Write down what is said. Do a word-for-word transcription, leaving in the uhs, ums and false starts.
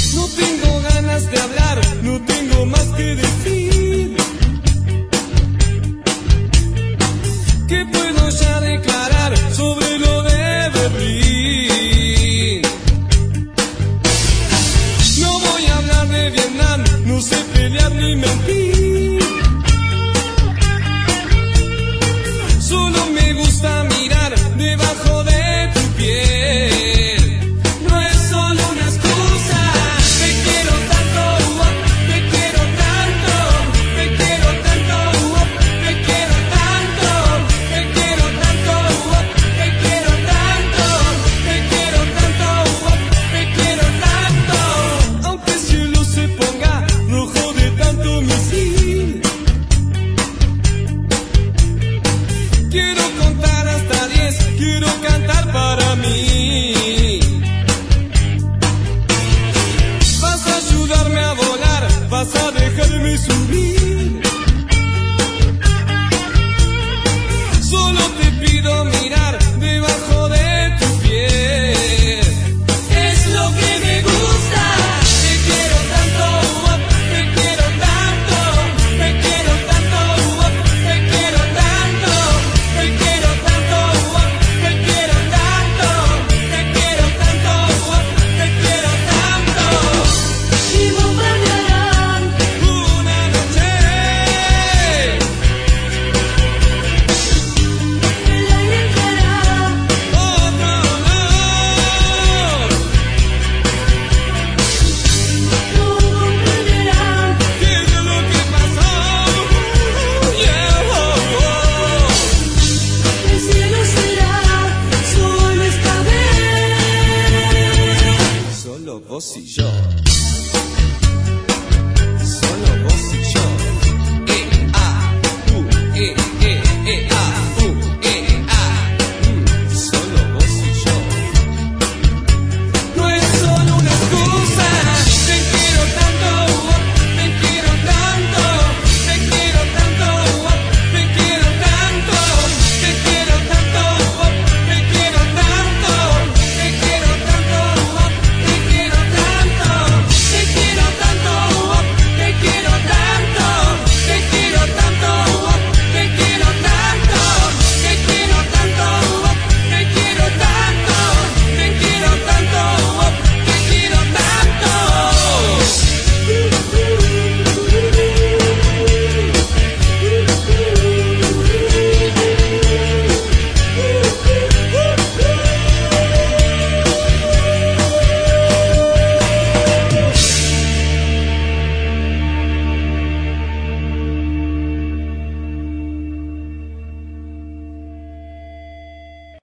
No tengo ganas de hablar, no tengo más que decir. ¿Qué puedo ya declarar sobre lo de Berlín? No voy a hablar de Vietnam, no sé pelear ni mentir. Solo me gusta mirar debajo de tu piel. No es solo una excusa. Te quiero tanto, oh, te quiero tanto, te quiero tanto, oh, te quiero tanto, te quiero tanto, oh, te quiero tanto, te quiero tanto, oh, te quiero tanto. Aunque el cielo se ponga rojo de tanto misil, quiero contar hasta diez, quiero cantar para mí. Vas a ayudarme a volar, vas a dejarme subir. Solo te pido mirar debajo de tu piel. Es lo que me gusta. Te quiero tanto, oh, te quiero tanto, te quiero tanto, oh, te quiero tanto, te quiero tanto, oh, te quiero tanto, te quiero tanto, oh, te quiero tanto. Y bombardearán Una noche el aire entrará. otro olor. No comprenderán. ¿Qué es lo que pasó? Yeah, oh, oh. El cielo será solo esta vez. Solo vos y yo. Solo vos y yo.